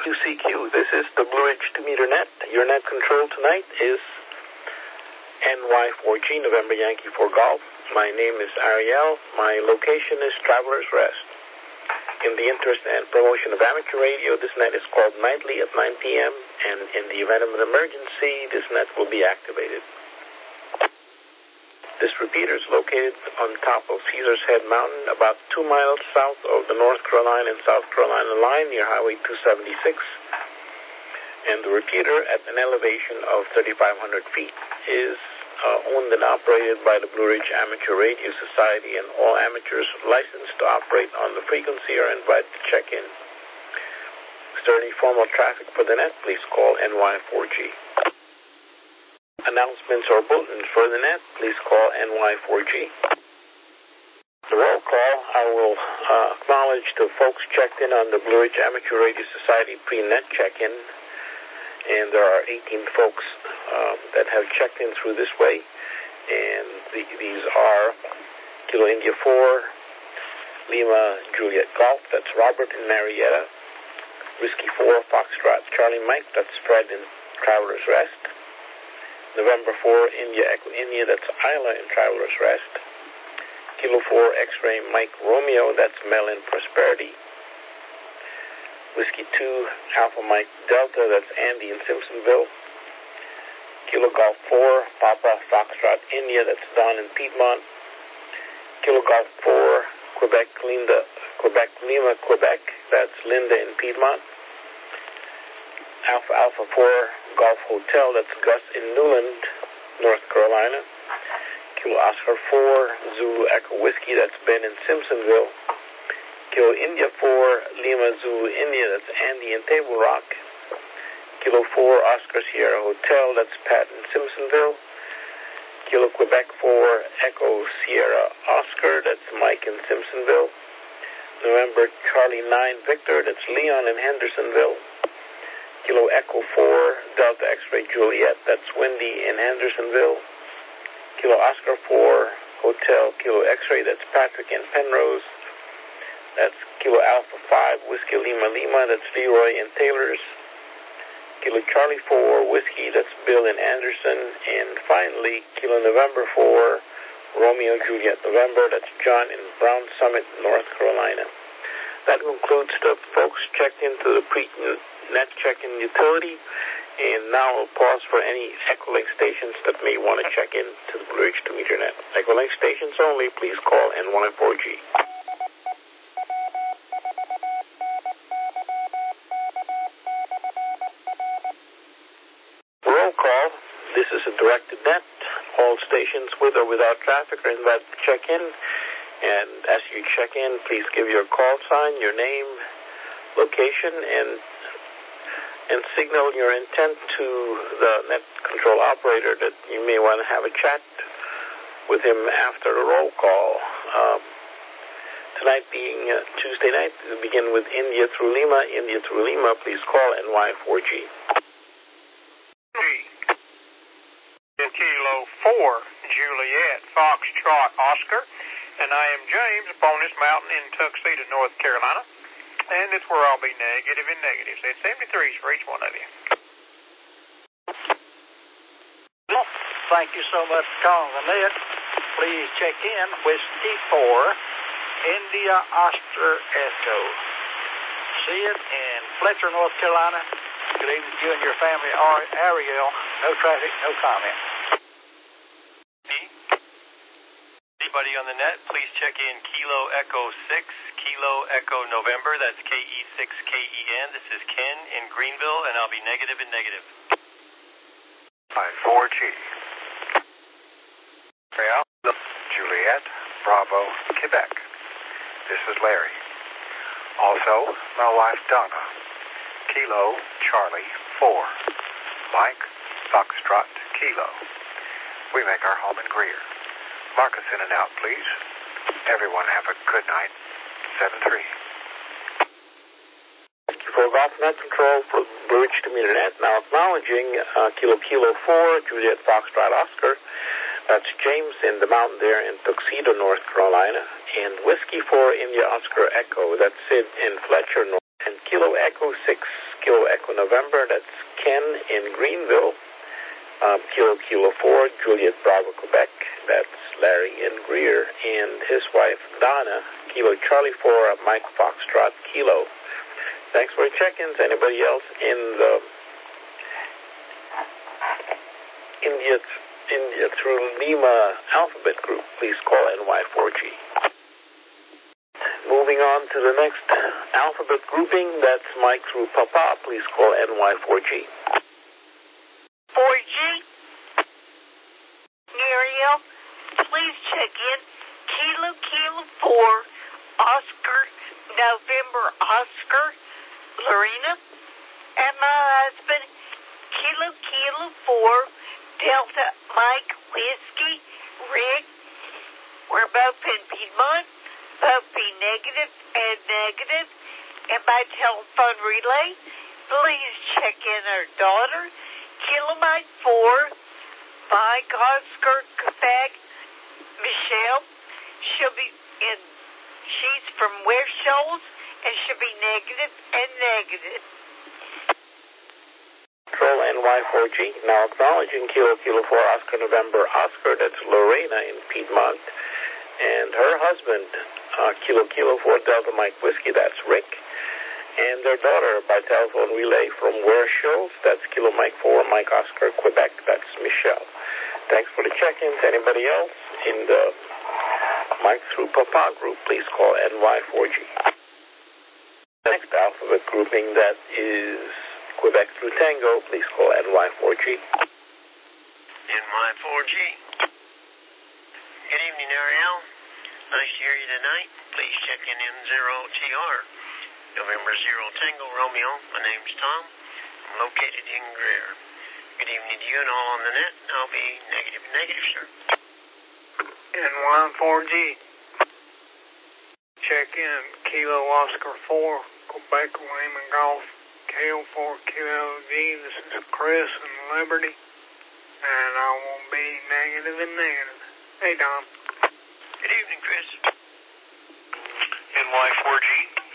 QCQ, this is the Blue Ridge 2-meter net. Your net control tonight is NY4G, November Yankee 4 Golf. My name is Ariel. My location is Travelers Rest. In the interest and promotion of amateur radio, this net is called nightly at 9 p.m., and in the event of an emergency, this net will be activated. This repeater is located on top of Caesars Head Mountain, about 2 miles south of the North Carolina and South Carolina line near Highway 276, and the repeater at an elevation of 3,500 feet is owned and operated by the Blue Ridge Amateur Radio Society, and all amateurs licensed to operate on the frequency are invited to check in. Is there any formal traffic for the net? Please call NY4G. Announcements or bulletins for the net, please call NY4G. The roll call, I will acknowledge the folks checked in on the Blue Ridge Amateur Radio Society pre-net check-in, and there are 18 folks that have checked in through this way, and these are Kilo India 4, Lima Juliet Golf, that's Robert in Marietta, Whiskey 4, Foxtrot Charlie Mike, that's Fred in Travelers Rest, November 4, India Echo India, that's Isla in Travelers Rest, Kilo 4, X-Ray Mike Romeo, that's Mel in Prosperity, Whiskey 2, Alpha Mike Delta, that's Andy in Simpsonville, Kilo Golf 4, Papa Foxtrot India, that's Don in Piedmont, Kilo Golf 4, Quebec Lima, Quebec, that's Linda in Piedmont, Alpha 4, Golf Hotel, that's Gus in Newland, North Carolina, Kilo Oscar 4, Zulu Echo Whiskey, that's Ben in Simpsonville, Kilo India 4, Lima Zulu India, that's Andy in Table Rock, Kilo 4, Oscar Sierra Hotel, that's Pat in Simpsonville, Kilo Quebec 4, Echo Sierra Oscar, that's Mike in Simpsonville, November Charlie 9 Victor, that's Leon in Hendersonville, Kilo Echo 4, Delta X-Ray Juliet, that's Wendy in Hendersonville, Kilo Oscar 4, Hotel Kilo X-Ray, that's Patrick in Penrose, that's Kilo Alpha 5, Whiskey Lima Lima, that's Leroy in Taylors, Kilo Charlie 4, Whiskey, that's Bill in Anderson, and finally, Kilo November 4, Romeo Juliet November, that's John in Brown Summit, North Carolina. That concludes the folks checked into the pre-net check-in utility, and now I'll pause for any Echolink stations that may want to check in to the Blue Ridge 2-meter net. Echolink stations only, please call NY4G. Roll call. This is a directed net. All stations with or without traffic are invited to check in. And as you check in, please give your call sign, your name, location, and signal your intent to the net control operator that you may want to have a chat with him after the roll call. Tonight being Tuesday night, we begin with India through Lima. India through Lima, please call NY4G. Kilo 4, Juliet, Foxtrot, Oscar, and I am James upon this mountain in Tuxedo, North Carolina, and it's where I'll be negative in negatives. It's 73s for each one of you. Well, thank you so much for calling the net. Please check in Whiskey 4, India Oscar Echo. See it in Fletcher, North Carolina. Good evening to you and your family. Ariel, no traffic, no comment. Anybody on the net, please check in Kilo Echo 6, Kilo Echo November, that's KE6KEN. This is Ken in Greenville, and I'll be negative in negative. 4G. Juliet, Bravo, Quebec. This is Larry. Also, my wife Donna. Kilo, Charlie, 4. Mike, Foxtrot, Kilo. We make our home in Greer. Mark us in and out, please. Everyone have a good night. 7-3. For Golf Net Control for Blue Ridge 2-meter net, now acknowledging Kilo 4, Juliet Foxtrot Oscar. That's James in the mountain there in Tuxedo, North Carolina. And Whiskey 4, India Oscar Echo. That's Sid in Fletcher, North. And Kilo Echo 6, Kilo Echo November, that's Ken in Greenville. Kilo 4, Juliet Bravo, Quebec, that's Larry in Greer, and his wife Donna, Kilo Charlie 4, Mike Foxtrot, Kilo. Thanks for your check-ins. Anybody else in the India through Lima alphabet group, please call NY4G. Moving on to the next alphabet grouping, that's Mike through Papa, please call NY4G. 4G. Muriel, please check in. Kilo 4, Oscar, November, Oscar, Lorena, and my husband, Kilo 4, Delta, Mike, Whiskey, Rick. We're both in Piedmont, both be negative and negative. And by telephone relay, please check in our daughter, Kilo Mike 4, Mike Oscar, Quebec, Michelle. She's from West Shoals, and she'll be negative and negative. Control NY4G, now acknowledging Kilo 4 Oscar November Oscar, that's Lorena in Piedmont, and her husband, Kilo 4 Delta Mike Whiskey, that's Rick, and their daughter by telephone relay from Ware Shoals, that's Kilo Mike 4 Mike Oscar, Quebec, that's Michelle. Thanks for the check-ins. Anybody else in the Mike through Papa group, please call NY4G. Next alphabet grouping, that is Quebec through Tango, please call NY4G. NY4G. Good evening, Ariel. Nice to hear you tonight. Please check in N0TR. November 0 Tango Romeo. My name's Tom. I'm located in Greer. Good evening to you and all on the net. I'll be negative, sir. NY4G. Check in Kilo Oscar 4, Quebec Lima Golf, KO4 Kilo G. This is Chris in Liberty, and I will be negative and negative. Hey, Tom. Good evening, Chris. NY4G.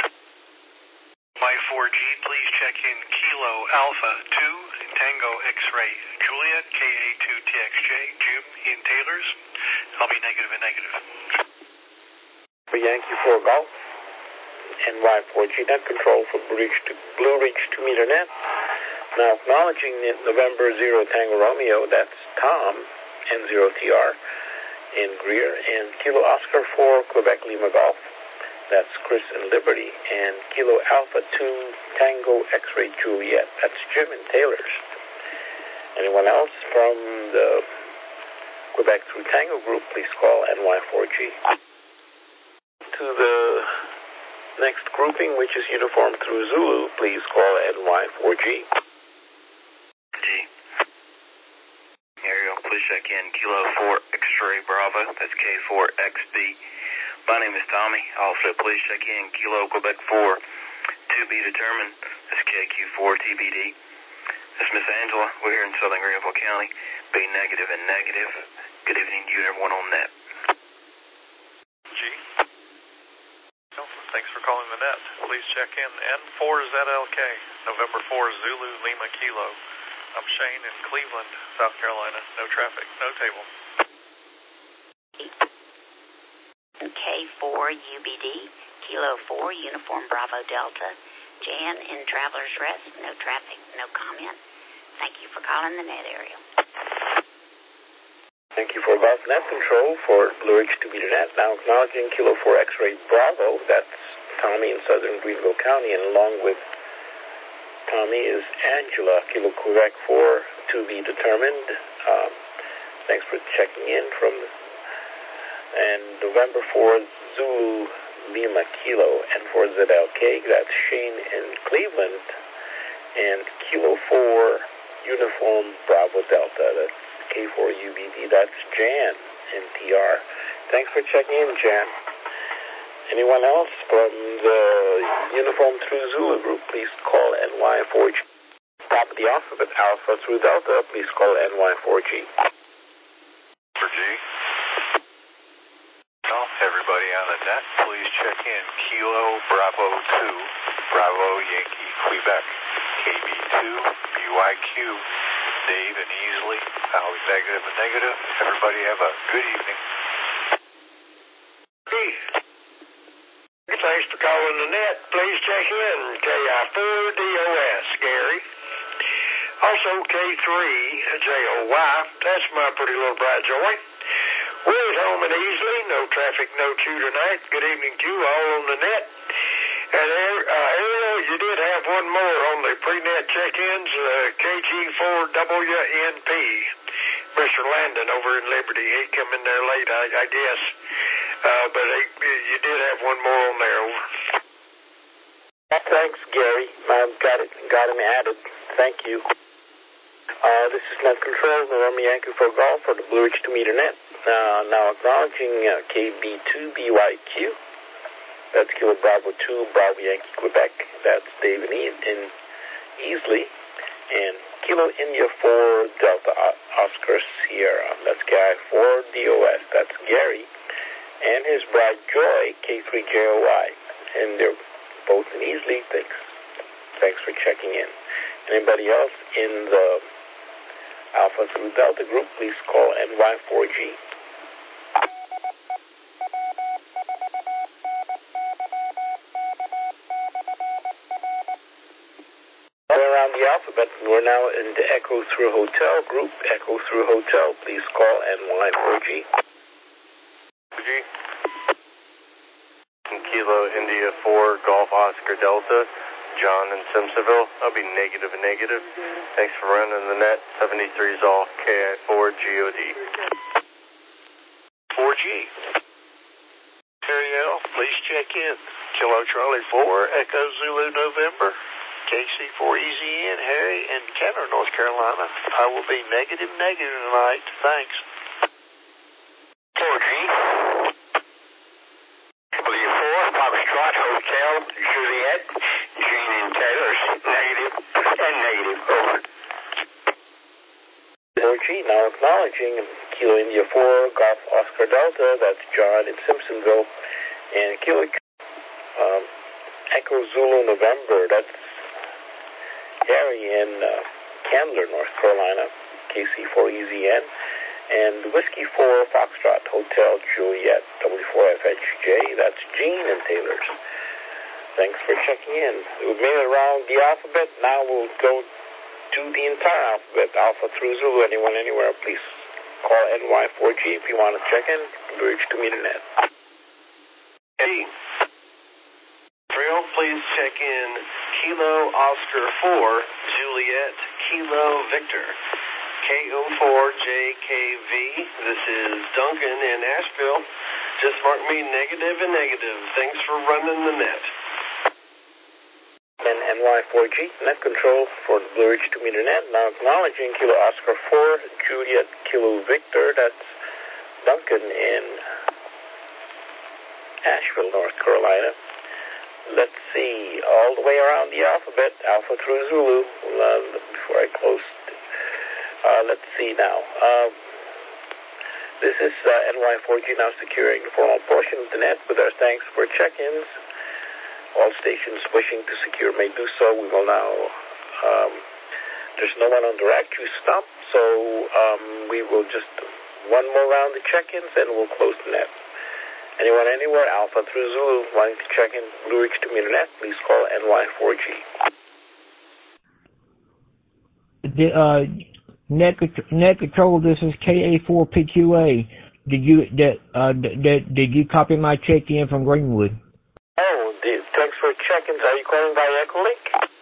Y4G, please check in Kilo Alpha 2, Tango X-Ray Juliet, KA2TXJ, Jim in Taylors. I'll be negative and negative. For Yankee 4 Golf, NY4G net control for Blue Ridge 2 meter net. Now acknowledging November 0 Tango Romeo, that's Tom, N0TR in Greer, and Kilo Oscar 4 Quebec Lima Golf, that's Chris in Liberty, and Kilo Alpha 2 Tango X-Ray Juliet, that's Jim in Taylors. Anyone else from the Quebec through Tango group, please call NY4G. To the next grouping, which is uniform through Zulu, please call NY4G. G. Ariel, please check in Kilo 4 X-Ray Bravo, that's K4XB. My name is Tommy. Also, please check in Kilo Quebec 4 to be determined, that's KQ4 TBD. This is Miss Angela. We're here in Southern Greenville County. Be negative and negative. Good evening to you and everyone on net. G. Thanks for calling the net. Please check in N4ZLK, November 4 Zulu Lima Kilo. I'm Shane in Cleveland, South Carolina. No traffic, no table. K4UBD, Kilo 4 Uniform Bravo Delta. Jan in Traveler's Rest. No traffic, no comment. Thank you for calling the net, Ariel. Thank you for Golf Net Control for Blue Ridge 2 meter net. Now acknowledging Kilo 4 X-Ray Bravo, that's Tommy in Southern Greenville County, and along with Tommy is Angela, Kilo Quebec 4 to be determined. Thanks for checking in from and November 4 Zulu Lima Kilo, and for ZLK, that's Shane in Cleveland, and Kilo 4 Uniform Bravo Delta, that's K4UBD, that's Jan in TR. Thanks for checking in, Jan. Anyone else from the Uniform through Zulu group, please call NY4G. Top of the alphabet, Alpha through Delta, please call NY4G. For G. Alpha Everybody on the net, please check in Kilo Bravo 2, Bravo Yankee, Quebec, KB2, BYQ, Dave and Easley. I'll be negative and negative. Everybody have a good evening. Thanks for calling the net. Please check in KI4DOS, Gary. Also K3JOY. That's my pretty little bright joy. We're at home and easily. No traffic, no chew tonight. Good evening to you all on the net. And Ariel, you did have one more on the pre-net check-ins, KG4WNP. Mr. Landon over in Liberty. He come in there late, I guess. But you did have one more on there. Over. Thanks, Gary. I've got him added. Thank you. This is Net Control, November Yankee for Golf for the Blue Ridge 2-meter net. Now acknowledging KB2BYQ. That's Kilo Bravo 2, Bravo Yankee, Quebec. That's David in Easley. And Kilo India 4, Delta Oscar Sierra. That's KI4DOS. That's Gary. And his bride Joy, K3JOY. And they're both in Easley. Thanks for checking in. Anybody else in the Alpha through Delta group, please call NY4G. Around the alphabet, we're now in the Echo Through Hotel group. Echo Through Hotel, please call NY4G. Kilo India 4, Golf Oscar Delta, John in Simpsonville. I'll be negative and negative. Thanks for running the net. 73's all KI4GOD. 4G. Ariel, please check in. Kilo Charlie 4, Echo Zulu November, KC4EZN, Harry in Kenner, North Carolina. I will be negative tonight. Thanks. 4G. W4, Foxtrot Hotel, Juliet, Jean and Taylor's, negative and negative. Over. 4G, now acknowledging Kilo India 4, Golf Oscar Delta, that's John in Simpsonville, and Kilo Echo Zulu November, that's Harry in Candler, North Carolina, KC4EZN, and Whiskey 4 Foxtrot Hotel Juliet, W4FHJ, that's Jean and Taylor's. Thanks for checking in. We've made it around the alphabet. Now we'll go do the entire alphabet, Alpha through Zulu. Anyone, anywhere, please call NY4G if you want to check in. Bridge to meet net. Hey, Trail, please check in Kilo Oscar 4, Juliet, Kilo Victor, KO4JKV. This is Duncan in Asheville. Just mark me negative and negative. Thanks for running the net. And NY4G, net control for the Blue Ridge 2-meter net. Now acknowledging Kilo Oscar 4, Juliet, Kilo Victor. That's Duncan in Asheville, North Carolina. Let's see, all the way around the alphabet, Alpha through Zulu, before I close. Let's see now. This is NY4G now securing the formal portion of the net with our thanks for check-ins. All stations wishing to secure may do so. We will now, there's no one on direct to stop, so we will just one more round of check-ins and we'll close the net. Anyone, anywhere, Alpha through Zulu, wanting to check in Blue Ridge 2-meter net, please call NY4G. Net control, this is KA4PQA. Did you copy my check-in from Greenwood? Oh, thanks for check-ins. Are you calling by Echolink?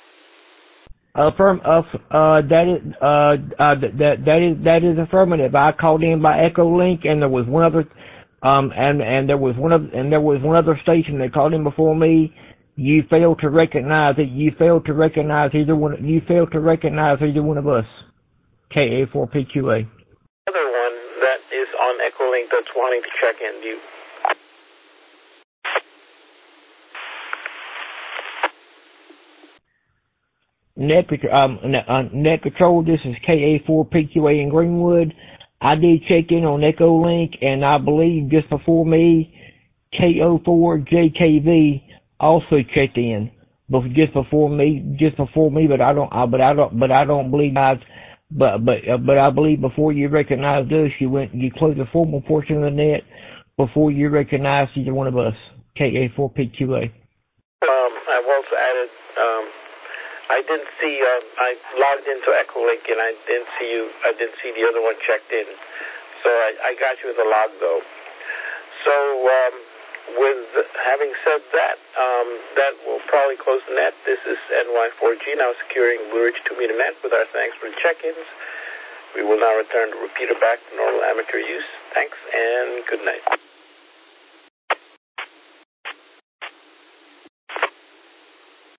That is affirmative. I called in by Echolink, and there was one other, and there was one other station that called in before me. You failed to recognize it. You failed to recognize either one of us. KA4PQA. Other one that is on Echolink that's wanting to check in. Do you? Net control, this is KA4PQA in Greenwood. I did check in on Echolink, and I believe just before me, KO4JKV also checked in just before me, but I don't believe but I believe before you recognized us, you closed the formal portion of the net before you recognized either one of us, KA4PQA. I've also added, I didn't see, I logged into Echolink and I didn't see the other one checked in. So I got you with a log though. So, with having said that, that will probably close the net. This is NY4G now securing Blue Ridge 2-meter net with our thanks for the check-ins. We will now return the repeater back to normal amateur use. Thanks and good night.